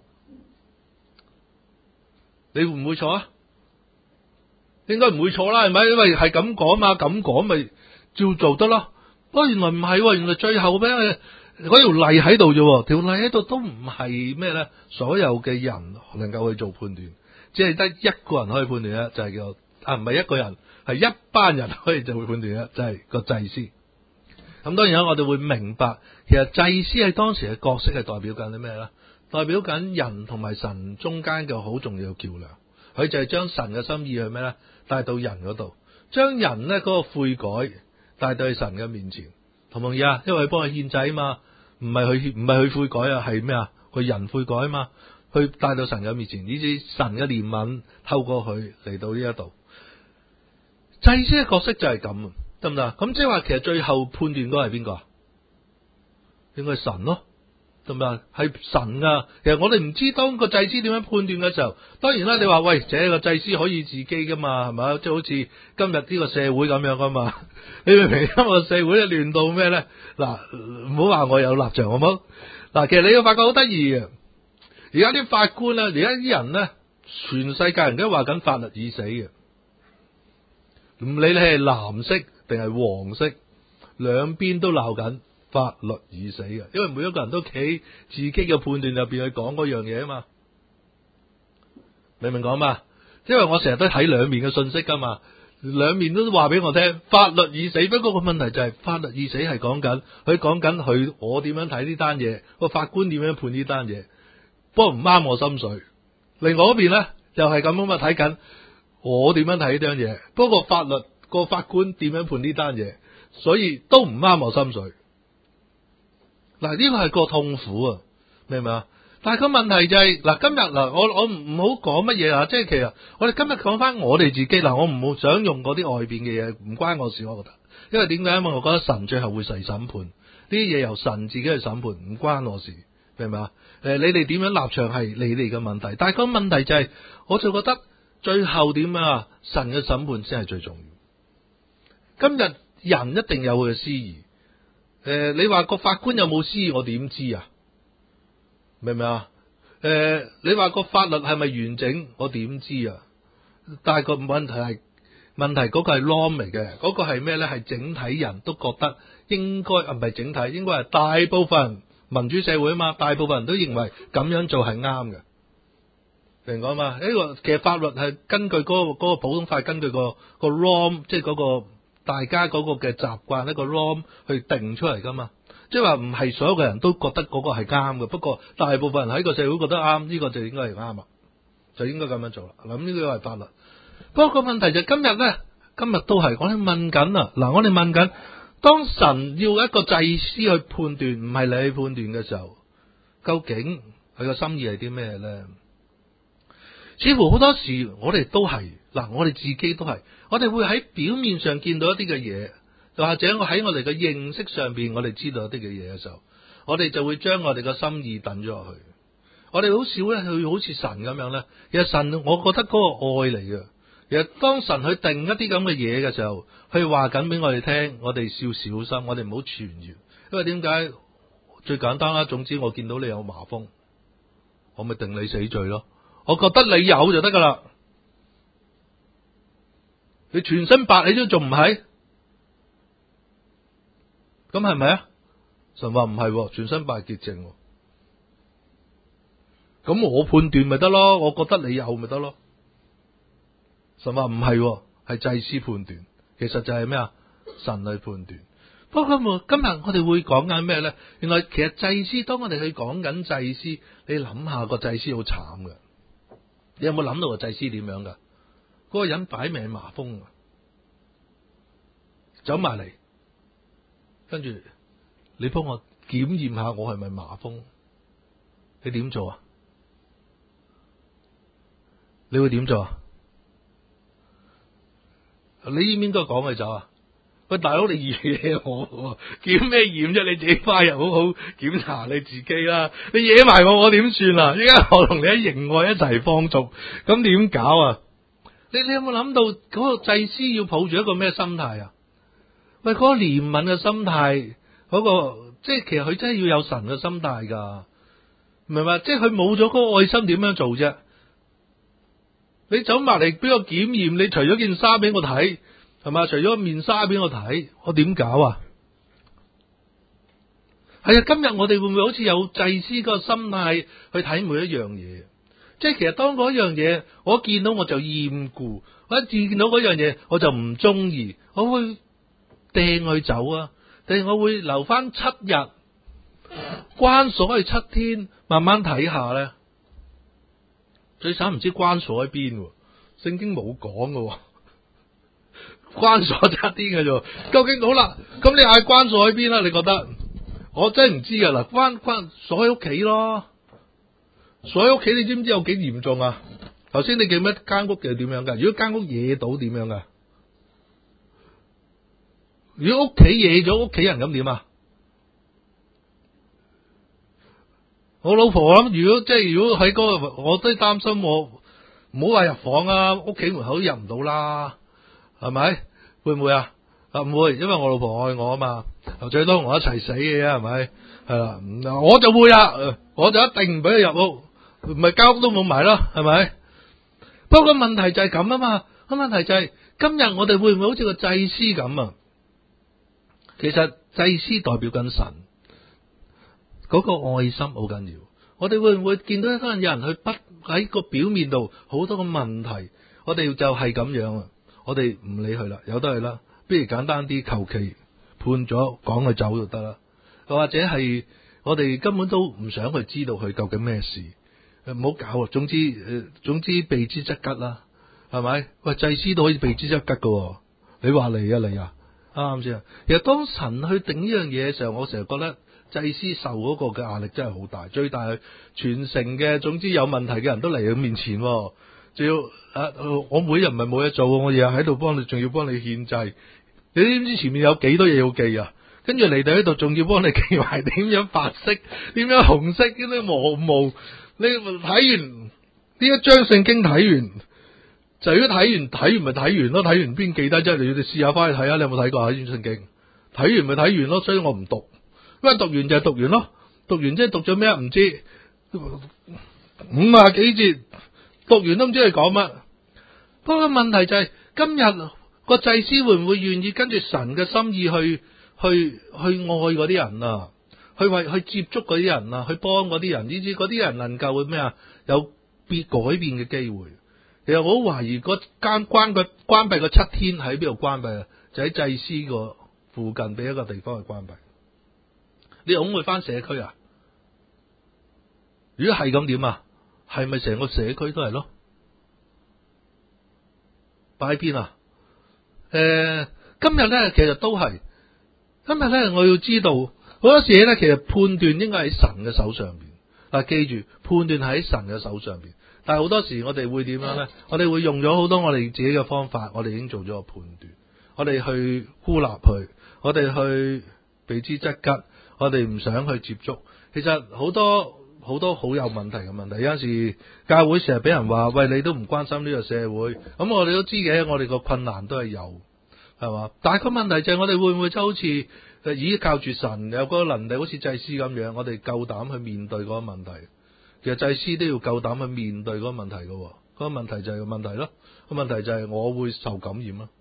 你會唔會錯啊？應該唔會錯啦，係咪？因為係咁講嘛，咁講咪照做得咯。不過原來唔係，原來最後咩？嗰條例喺度啫，條例喺度都唔係咩咧？所有嘅人能夠去做判斷。只係得一個人可以判斷咧，就係、是、叫啊，唔係一個人，係一班人可以就會判斷咧，就係、是、個祭司。咁當然啦，我哋會明白，其實祭司喺當時嘅角色係代表緊啲咩咧？代表緊人同埋神中間嘅好重要嘅橋梁。佢就係將神嘅心意去咩咧？帶到人嗰度，將人咧嗰個悔改帶到去神嘅面前，同唔同意啊？因為佢幫佢獻祭啊嘛，唔係佢唔係佢悔改啊，係咩啊？佢人悔改啊嘛。去帶到神嘅面前，以至神嘅憐憫透過佢嚟到呢一度。祭司嘅角色就係咁，得唔得？咁即係話，其實最後判斷嗰個係邊個啊？應該係神咯，得唔得？係神噶。其實我哋唔知當個祭司點樣判斷嘅時候，當然啦，你話喂，這個祭司可以自己噶嘛，係咪？即係好似今日呢個社會咁樣噶嘛？你明唔明？今日社會咧亂到咩咧？嗱，唔好話我有立場好冇？嗱，其實你要發覺好得意嘅。而家啲法官咧，而家啲人咧， 全世界人都話緊法律已死嘅，唔理你係藍色定係黃色，兩邊都鬧緊法律已死嘅，因為每一個人都企自己嘅判斷入邊去講嗰樣嘢啊嘛，明唔明講嘛？因為我成日都睇兩面嘅信息噶嘛，兩面都話俾我聽法律已死，不過個問題就係、是、法律已死係講緊佢講緊佢我點樣睇呢單嘢，個法官點樣判呢單嘢，不過唔啱我心水。另外嗰邊咧就係咁樣啊，睇緊我點樣睇呢單嘢，不過法律個法官點樣判呢單嘢，所以都唔啱我心水。嗱，呢個係個痛苦啊，明唔明啊？但係個問題就係、是、嗱，今日嗱，我我唔好講乜嘢啊，即係其實我哋今日講翻我哋自己嗱，我唔好想用嗰啲外邊嘅嘢，唔關我事，我覺得，因為點解？因為我覺得神最後會受審判，呢啲嘢由神自己去審判，唔關我事，明唔明啊？誒，你哋點樣立場係你哋嘅問題，但係個問題就係、是，我就覺得最後點啊？神嘅審判先係最重要。今日人一定有佢嘅私意，誒、呃，你話個法官有冇私意，我點知啊？明唔明啊？誒、呃，你話個法律係咪完整？我點知啊？但係個問題係問題嗰個係 norm 嚟嘅，嗰、嗰個係咩咧？係整體人都覺得應該啊，唔係整體，應該係大部分民主社會啊嘛，大部分人都認為咁樣做係啱嘅，明唔明啊嘛？呢個其實法律係根據嗰、嗰個、嗰個普通法，根據、嗰個、嗰個 norm， 即係嗰個大家嗰個嘅習慣一個 norm 去定出嚟噶嘛。即係話唔係所有嘅人都覺得嗰個係啱嘅，不過大部分人喺個社會覺得啱，呢個就應該係啱啦，就應該咁樣做啦。咁呢個係法律。不過個問題就今日咧，今日都係我哋問緊啊。嗱，我哋問緊，當神要一個祭司去判斷，唔係你去判斷嘅時候，究竟佢個心意係啲咩咧？似乎好多時我哋都係嗱，我哋自己都係，我哋會喺表面上見到一啲嘅嘢。又或者我喺我哋嘅認識上邊，我哋知道一啲嘅嘢嘅時候，我哋就會將我哋嘅心意等咗落去。我哋好少咧，去好似神咁樣咧。其實神，我覺得嗰個愛嚟嘅。其實當神去定一啲咁嘅嘢嘅時候，佢話緊俾我哋聽，我哋要小心，我哋唔好傳謠。因為點解？最簡單啦，總之我見到你有麻風，我咪定你死罪咯。我覺得你有就得噶啦。你全身白，你都仲唔係？咁係咪啊？神話唔係，全身白潔淨。咁我判斷咪得咯？我覺得你有咪得咯？神話唔係，係祭司判斷。其實就係咩啊？神去判斷。不過今日今日我哋會講緊咩咧？原來其實祭司，當我哋去講緊祭司，你諗下個祭司好慘噶。你有冇諗到個祭司點樣噶？嗰個人擺命麻風，走埋嚟。跟住，你幫我檢驗下我係咪麻風？你點做啊？你會點做啊？你應唔應該趕佢走啊？喂，大佬，你驗嘢我，檢咩驗啫？你自己翻入好好檢查你自己啦。你惹埋我，我點算啊？依家我同你喺營外一齊放逐，咁點搞啊？你你有冇諗到嗰個祭司要抱住一個咩心態啊？喂，嗰個憐憫嘅心態，嗰個即係其實佢真係要有神嘅心態噶，明白？即係佢冇咗嗰個愛心，點樣做啫？你走埋嚟俾我檢驗，你除咗件衫俾我睇，係嘛？除咗面紗俾我睇，我點搞啊？係啊，今日我哋會唔會好似有祭司個心態去睇每一樣嘢？即係其實當嗰樣嘢我一見到我就厭惡，我一見到嗰樣嘢我就唔中意，我會掟佢走啊？定我會留翻七日關鎖去七天，慢慢睇下咧？最慘唔知關鎖喺邊，聖經冇講㗎，關鎖七天嘅啫。究竟好啦，咁你嗌關鎖喺邊啦？你覺得？我真係唔知噶啦，關關鎖喺屋企咯，鎖喺屋企，你知唔知有幾嚴重啊？頭先你記乜間屋嘅點樣噶？如果間屋惹到點樣噶？如果屋企惹咗屋企人咁點啊？我老婆諗，如果即係如果喺嗰個，我都擔心我唔好話入房啊，屋企門口都入唔到啦，係咪？會唔會啊？啊唔會，因為我老婆愛我啊嘛，最多同我一齊死嘅啫，係咪？係啦，我就會啦，我就一定唔俾佢入屋，唔係間屋都冇埋啦，係咪？ 不過個問題就係咁啊嘛，個問題就係、是、今日我哋會唔會好似個祭司咁啊？其實祭司代表緊神，嗰、那個愛心好緊要。我哋會唔會見到一班有人去不喺個表面度好多個問題？我哋就係咁樣啊！我哋唔理佢啦，由得佢啦。不如簡單啲，求其判咗講佢走就得啦。或者係我哋根本都唔想去知道佢究竟咩事，唔好搞。總之誒，總之避之則吉啦，係咪？喂，祭司都可以避之則吉噶。你話嚟啊，你啊，啱唔啱先啊？其實當神去定呢樣嘢嘅時候，我成日覺得祭司受嗰個嘅壓力真係好大，最大係全城嘅，總之有問題嘅人都嚟佢面前，仲要啊！我每日唔係冇嘢做，我日日喺度幫你，仲要幫你獻祭。你知唔知前面有幾多嘢要記啊？跟住嚟到呢度，仲要幫你記埋點樣白色，點樣紅色，啲咩毛毛。你睇完呢一章聖經睇完，就如果睇完睇完咪睇完咯，睇完邊記得啫？你要你試下翻去睇下，你有冇睇過啊？呢章聖經睇完咪睇完咯，所以我唔讀，因為讀完就係讀完咯，讀完即係讀咗咩唔知五啊幾節，讀完都唔知佢講乜。不過問題就係、是、今日個祭司會唔會願意跟住神嘅心意去去去愛嗰啲人啊？去為去接觸嗰啲人啊？去幫嗰啲人，以至嗰啲人能夠會咩啊？有變改變嘅機會。其實我好懷疑嗰間關個關閉個七天喺邊度關閉啊？就喺祭司個附近俾一個地方去關閉。你可唔可以翻社區啊？如果係咁點啊？係咪成個社區都係咯？擺喺邊啊？誒、呃，今日咧其實都係，今日咧我要知道好多時咧，其實判斷應該喺神嘅手上邊。嗱，記住判斷係喺神嘅手上邊。但係好多時我哋會點樣咧？我哋會用咗好多我哋自己嘅方法，我哋已經做咗個判斷，我哋去孤立佢，我哋去避之則吉，我哋唔想去接觸。其實好多好多好有問題嘅問題，有陣時教會成日俾人話，喂，你都唔關心呢個社會。咁我哋都知嘅，我哋個困難都係有，係嘛？但係個問題就係我哋會唔會就好似誒依靠住神有嗰個能力，好似祭司咁樣，我哋夠膽去面對嗰個問題。其實祭司都要夠膽去面對嗰個問題嘅，嗰個問題就係個問題咯。個問題就係我會受感染咯。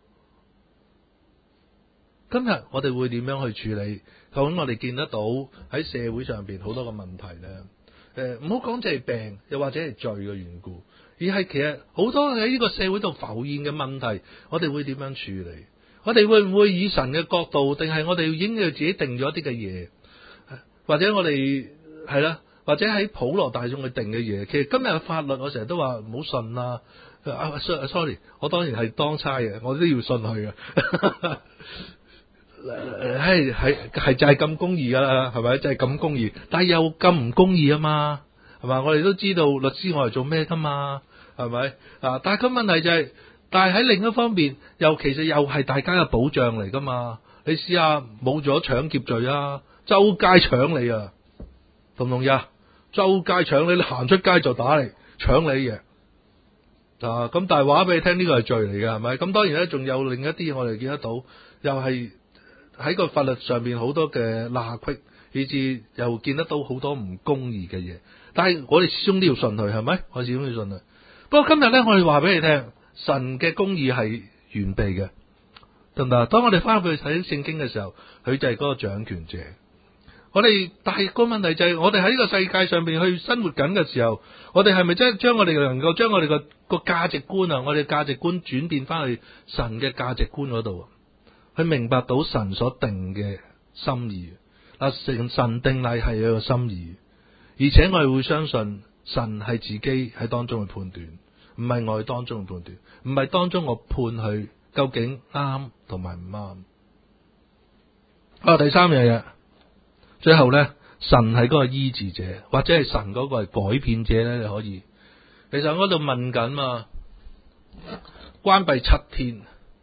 今日我哋會點樣去處理？究竟我哋見得到喺社會上邊好多個問題咧？誒，唔好講就係病，又或者係罪嘅緣故，而係其實好多喺呢個社會度浮現嘅問題，我哋會點樣處理？我哋會唔會以神嘅角度，定係我哋已經要自己定咗一啲嘅嘢，或者我哋係啦？或者喺普羅大眾去定嘅嘢，其實今日嘅法律我成日都話唔好信啦。啊，sorry，我當然係當差嘅，我都要信佢嘅。係係係就係咁公義噶啦，係咪？就係咁公義，但係又咁唔公義啊嘛，係嘛？我哋都知道律師我係做咩噶嘛，係咪？啊，但係個問題就係，但係喺另一方面，又其實又係大家嘅保障嚟噶嘛。你試下冇咗搶劫罪啊，周街搶你啊，同唔同意啊？周街搶你，你行出街就打你，搶你嘢啊！咁但係話俾你聽，呢個係罪嚟嘅，係咪？咁當然咧，仲有另一啲嘢我哋見得到，又係喺個法律上面好多嘅罅隙，以至又見得到好多唔公義嘅嘢。但係我哋始終都要信佢，係咪？我始終都要信佢。不過今日咧，我哋話俾你聽，神嘅公義係完備嘅，得唔得？當我哋翻去睇聖經嘅時候，佢就係嗰個掌權者。我哋但係個問題就係，我哋喺呢個世界上邊去生活緊嘅時候，我哋係咪真係將我哋能夠將我哋個個價值觀啊，我哋價值觀轉變翻去神嘅價值觀嗰度啊？去明白到神所定嘅心意啊，神神定例係有個心意，而且我哋會相信神係自己喺當中去判斷，唔係我哋當中去判斷，唔係當中我判佢究竟啱同埋唔啱。啊，第三樣嘢。最後咧，神係嗰個醫治者，或者係神嗰個係改變者咧，你可以。其實我喺度問緊嘛，關閉七天，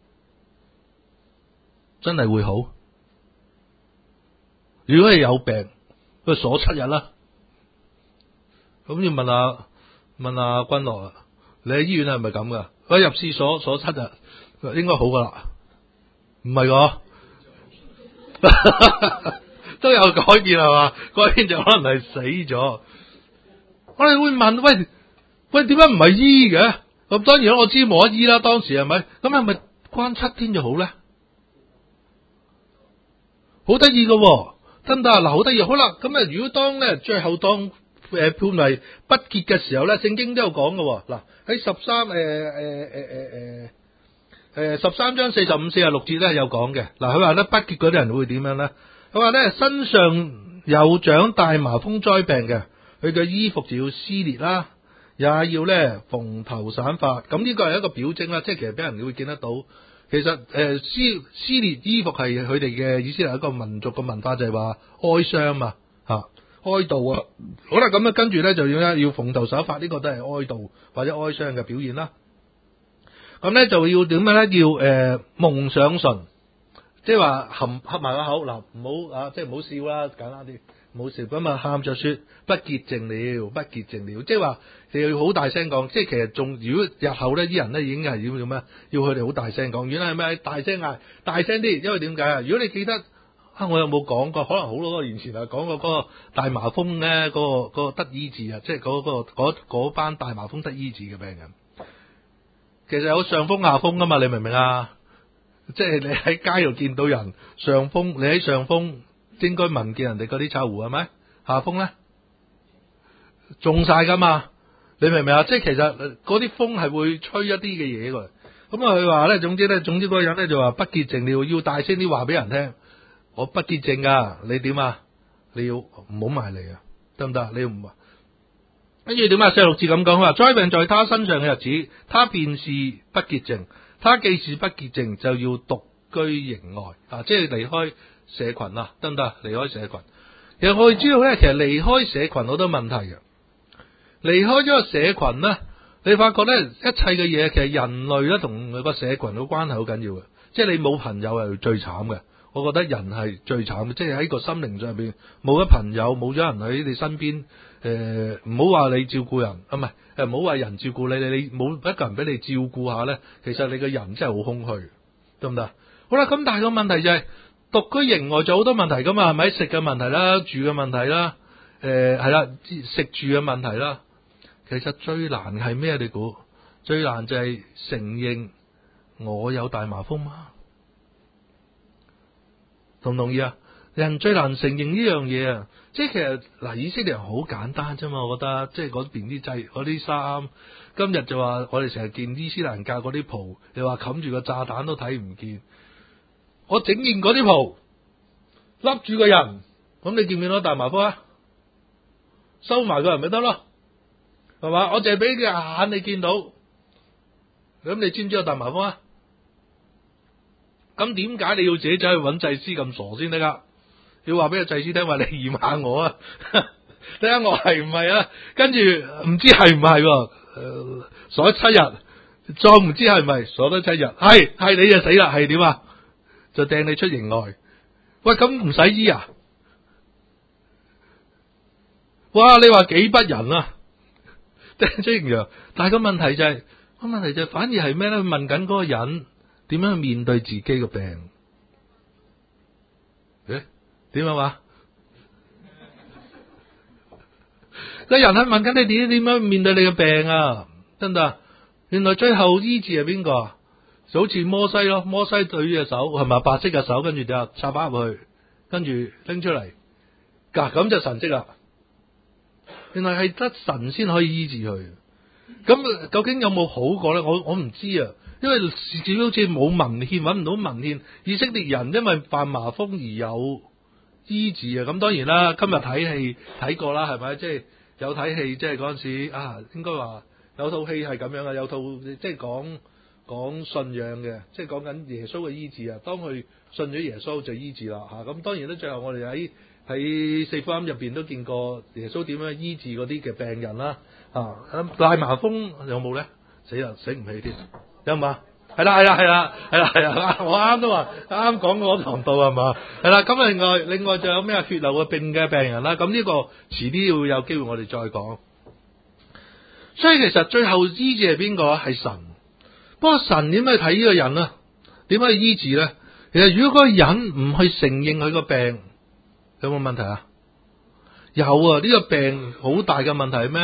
真係會好？如果係有病，佢鎖七日啦。咁要問下問下君樂啊，你喺醫院係咪咁噶？佢入廁所鎖七日，應該好噶啦，唔係個？都有改變係嘛？改變就可能係死咗。我哋會問：喂喂，點解唔係醫嘅？ 咁當然我知冇得醫啦，當時係咪？咁係咪關七天就好咧？好得意嘅，得唔得啊？嗱，好得意。好啦，咁啊，如果當咧最後當誒判為不潔嘅時候咧，聖經都有講嘅。嗱，喺十三誒誒誒誒誒誒十三章四十五四十六節咧有講嘅。嗱，佢話咧不潔嗰啲人會點樣咧？佢話咧身上有長大麻風災病嘅，佢嘅衣服就要撕裂啦，也要咧蓬頭散髮。咁呢個係一個表徵啦，即係其實俾人會見得到。其實誒、呃、撕撕裂衣服係佢哋嘅意思係一個民族嘅文化，就係、是、話哀傷嘛嚇、啊、哀悼啊。好啦，咁啊跟住咧就要咧要蓬頭散髮，呢、這個都係哀悼或者哀傷嘅表現啦。咁咧就要點樣咧？要誒、呃、蒙上唇，即係話含合埋個口嗱，唔好啊，即係唔好笑啦，簡單啲。冇事咁啊，喊着說不潔淨了，不潔淨了，即係話你要好大聲講，即係其實仲如果日後咧啲人咧已經係要做咩？要佢哋好大聲講，原來係咩？大聲嗌，大聲啲，因為點解啊？如果你記得啊，我有冇講過？可能好多年前啊，講過嗰個大麻風咧，嗰、嗰個、嗰個得醫治啊，即係嗰、嗰個嗰嗰班大麻風得醫治嘅病人，其實有上風下風噶嘛，你明唔明啊？即係你喺街度見到人上風，你喺上風。應該聞見人哋嗰啲臭狐係咪？下風咧中晒噶嘛？你明唔明啊？即係其實嗰啲風係會吹一啲嘅嘢㗎。咁啊，佢話咧，總之咧，總之嗰個人咧就話不潔淨了，要大聲啲話俾人聽，我不潔淨噶。你點啊？你要唔好埋嚟啊？得唔得？你要唔啊？跟住點啊？四六字咁講，佢話災病在他身上嘅日子，他便是不潔淨。他既是不潔淨，就要獨居營外啊，即係離開社群啊，得唔得？離開社群，其實我哋知道咧，其實離開社群好多問題嘅。離開咗個社群咧，你發覺咧，一切嘅嘢其實人類咧同個社群嘅關係好緊要嘅。即係你冇朋友係最慘嘅，我覺得人係最慘嘅，即係喺個心靈上邊冇咗朋友，冇咗人喺你身邊。誒，唔好話你照顧人啊，唔係誒，唔好話人照顧你，你你冇一個人俾你照顧下咧，其實你個人真係好空虛，得唔得？好啦，咁但係個問題就係、是。獨居營外就好多問題噶嘛，係咪？食嘅問題啦，住嘅問題啦，誒係啦，食住嘅問題啦。其實最難係咩？你估最難就係承認我有大麻風嘛？同唔同意啊？人最難承認呢樣嘢啊！即係其實嗱，以色列人好簡單啫嘛，我覺得即係嗰邊啲制嗰啲衫，今日就話我哋成日見伊斯蘭教嗰啲袍，你話冚住個炸彈都睇唔見。我整件嗰啲袍，笠住個人，咁你見唔見到大麻風啊？收埋個人咪得咯，係嘛？我淨係俾隻眼你見到，咁你知唔知有大麻風啊？咁點解你要自己走去揾祭司咁傻先得噶？要話俾個祭司聽話，你驗下我啊，睇下我係唔係啊？跟住唔知係唔係，誒，鎖七日，再唔知係咪鎖多七日，係係你就死啦，係點啊？就掟你出營外，喂，咁唔使醫啊？哇，你話幾不仁啊？掟出營外，但係個問題就係、是，個問題就反而係咩咧？問緊嗰個人點樣去面對自己嘅病？誒，點樣話？個人係問緊你點點樣面對你嘅病啊？得唔得？原來最後醫治係邊個啊？就好似摩西咯，摩西對隻手係咪白色嘅手，跟住就插翻入去，跟住拎出嚟，嗱咁就神蹟啦。原來係得神先可以醫治佢。咁究竟有冇好過咧？我我唔知啊，因為至少好似冇文獻，搵唔到文獻。以色列人因為犯麻風而有醫治啊。咁當然啦，今日睇戲睇過啦，係咪？即係有睇戲，即係嗰陣時啊，應該話有套戲係咁樣啊，有套即係講。講信仰嘅，即係講緊耶穌嘅醫治啊！當佢信咗耶穌就醫治啦吓，咁當然咧，最後我哋喺喺四福音入邊都見過耶穌點樣醫治嗰啲嘅病人啦啊！大麻風有冇咧？死啦，醒唔起添，有嘛？係啦係啦係啦係啦係啦，我啱都話啱講嗰堂道係嘛？係啦，咁另外另外仲有咩血流嘅病嘅病人啦？咁呢個遲啲要有機會我哋再講。所以其實最後醫治係邊個啊？係神。不過神點去睇呢個人啊？點去醫治咧？其實如果嗰個人唔去承認佢個病，有冇問題啊？有啊！呢個病好大嘅問題係咩？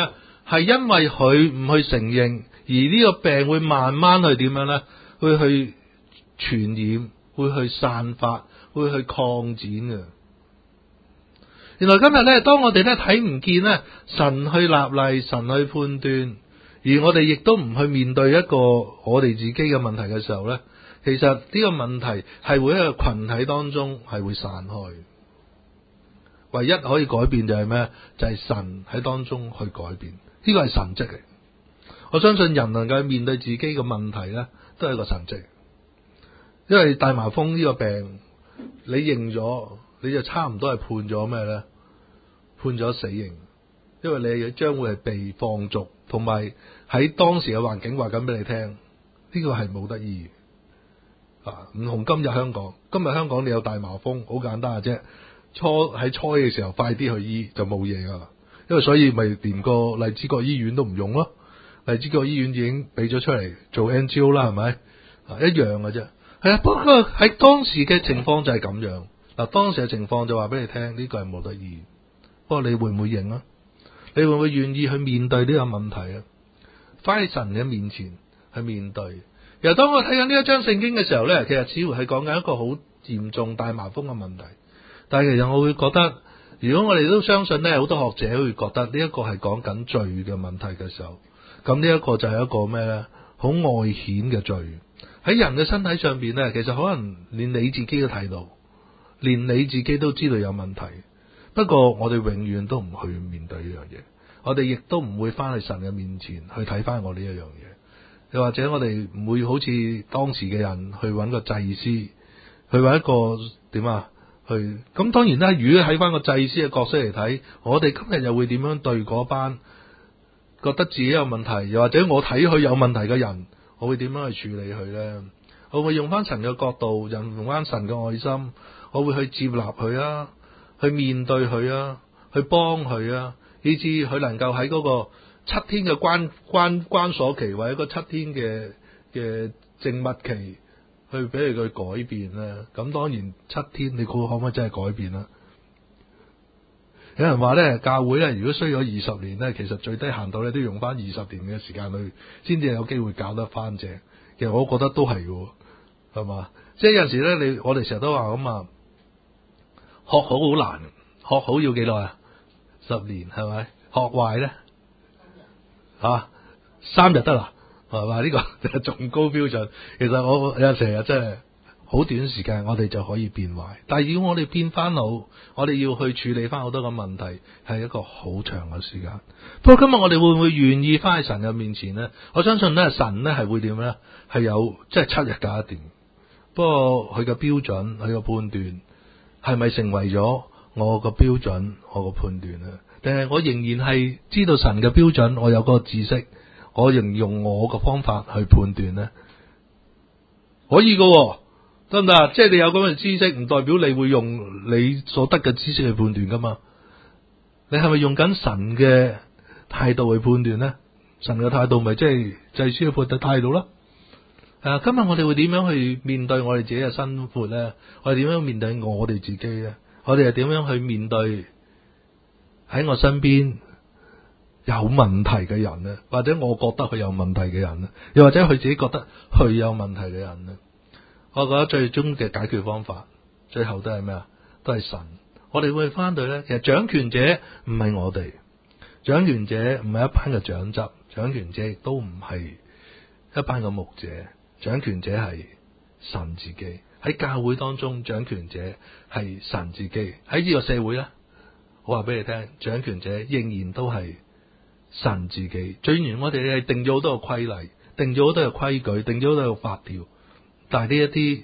係因為佢唔去承認，而呢個病會慢慢去點樣咧？會去傳染，會去散發，會去擴展嘅。原來今日咧，當我哋咧睇唔見咧，神去立例，神去判斷，而我哋亦都唔去面對一個我哋自己嘅問題嘅時候咧，其實呢個問題係會喺個群體當中係會散開。唯一可以改變就係咩？就係神喺當中去改變，呢個係神蹟嚟。我相信人能夠面對自己嘅問題咧，都係一個神蹟。因為大麻風呢個病，你認咗，你就差唔多係判咗咩咧？判咗死刑，因為你將會係被放逐，同埋喺當時嘅環境話緊俾你聽，呢個係冇得醫啊！唔同今日香港，今日香港你有大麻風，好簡單嘅啫。初喺初嘅時候快啲去醫就冇嘢噶啦，因為所以咪連個荔枝角醫院都唔用咯。荔枝角醫院已經俾咗出嚟做 N G O 啦，係咪啊？一樣嘅啫。係啊，不過喺當時嘅情況就係咁樣嗱。當時嘅情況就話俾你聽，呢個係冇得醫。不過你會唔會認啊？你會唔會願意去面對呢個問題啊？翻喺神嘅面前去面對。然後當我睇緊呢一章聖經嘅時候咧，其實似乎係講緊一個好嚴重大麻風嘅問題。但係其實我會覺得，如果我哋都相信咧，好多學者會覺得呢一個係講緊罪嘅問題嘅時候，咁呢一個就係一個咩咧？好外顯嘅罪喺人嘅身體上邊咧，其實可能連你自己都睇到，連你自己都知道有問題。不過我哋永遠都唔去面對呢樣嘢，我哋亦都唔會翻去神嘅面前去睇翻我呢一樣嘢。又或者我哋唔會好似當時嘅人去揾個祭司，去揾一個點啊？去咁當然啦，如果喺翻個祭司嘅角色嚟睇，我哋今日又會點樣對嗰班覺得自己有問題，又或者我睇佢有問題嘅人，我會點樣去處理佢呢？我會用翻神嘅角度，用翻神嘅愛心，我會去接納佢啊，去面對佢啊，去幫佢啊，以至佢能夠喺嗰個七天嘅關關關鎖期，或者個七天嘅嘅靜默期，去俾佢改變啦。咁當然七天，你估可唔可以真係改變啦？有人話咧，教會咧，如果需要二十年咧，其實最低限度咧都用翻二十年嘅時間去，先至有機會搞得翻正。其實我覺得都係嘅，係嘛？即係有陣時咧，你我哋成日都話咁啊，學好好難，學好要幾耐啊？十年係咪？學壞咧吓三日得啦，係嘛？呢個仲高標準。其實我有成日真係好短時間，我哋就可以變壞。但係如果我哋變翻好，我哋要去處理翻好多個問題，係一個好長嘅時間。不過今日我哋會唔會願意翻喺神嘅面前呢？我相信咧，神咧係會點咧？係有即係七日搞掂。不過佢嘅標準，佢嘅判斷係咪成為咗我個標準，我個判斷咧？定係我仍然係知道神嘅標準，我有個知識，我仍用我個方法去判斷呢？可以噶喎。得唔得啊？即係你有咁嘅知識，唔代表你會用你所得嘅知識去判斷噶嘛？你係咪用緊神嘅態度去判斷呢？神嘅態度咪即係祭司嘅判斷態度咯？誒、啊，今日我哋會點樣去面對我哋自己嘅生活咧？我哋點樣面對我哋自己咧？我哋係點樣去面對喺我身邊有問題嘅人咧？或者我覺得佢有問題嘅人咧？又或者佢自己覺得佢有問題嘅人咧？我覺得最終嘅解決方法，最後都係咩啊？都係神。我哋會翻到咧，其實掌權者唔係我哋，掌權者唔係一班嘅長執，掌權者亦都唔係一班嘅牧者，掌權者係神自己。喺教會當中，掌權者係神自己。喺呢個社會咧，我話俾你聽，掌權者仍然都係神自己。最然我哋係定咗好多嘅規例，定咗好多嘅規矩，定咗好多嘅法條。但係呢一啲，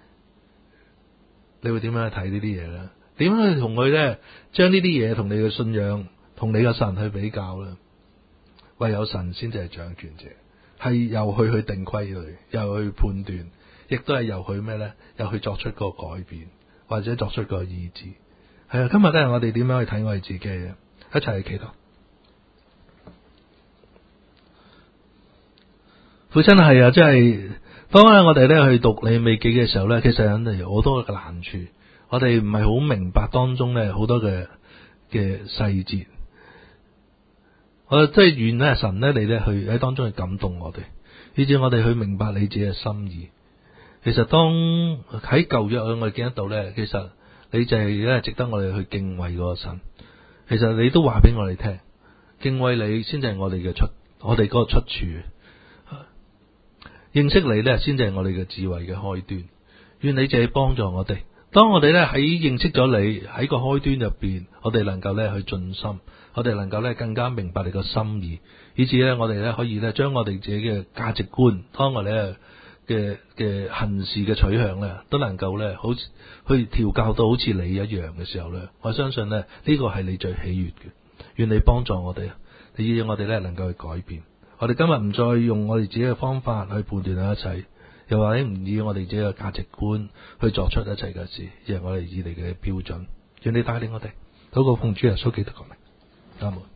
你會點樣去睇呢啲嘢咧？點樣去同佢咧？將呢啲嘢同你嘅信仰、同你嘅神去比較咧？唯有神先至係掌權者，係由佢去定規矩，由去判斷，亦都係由佢咩咧？由佢作出個改變，或者作出個意志。係啊，今日咧，我哋點樣去睇我哋自己嘅？一齊去祈禱。父親係啊，即係。當我哋咧去讀利未記嘅時候咧，其實有好多嘅難處，我哋唔係好明白當中咧好多嘅嘅細節。 我即係願咧神咧，你咧去喺當中去感動我哋，以至我哋去明白你自己嘅心意。其實當喺舊約我哋見得到咧，其實你就係咧值得我哋去敬畏嗰個神。其實你都話俾我哋聽，敬畏你先至係我哋嘅出，我哋嗰個出處。認識你咧，先至係我哋嘅智慧嘅開端。願你就係幫助我哋。當我哋咧喺認識咗你喺個開端入邊，我哋能夠咧去盡心，我哋能夠咧更加明白你個心意，以至咧我哋咧可以咧將我哋自己嘅價值觀，當我哋嘅嘅行事嘅取向咧，都能夠咧好似去調教到好似你一樣嘅時候咧，我相信咧呢個係你最喜悅嘅。願你幫助我哋，以致我哋咧能夠去改變。我哋今日唔再用我哋自己嘅方法去判斷一切，又或者唔以我哋自己嘅價值觀去作出一切嘅事，而係我哋以你嘅標準。願你帶領我哋，禱告奉主耶穌基督嘅名，阿門。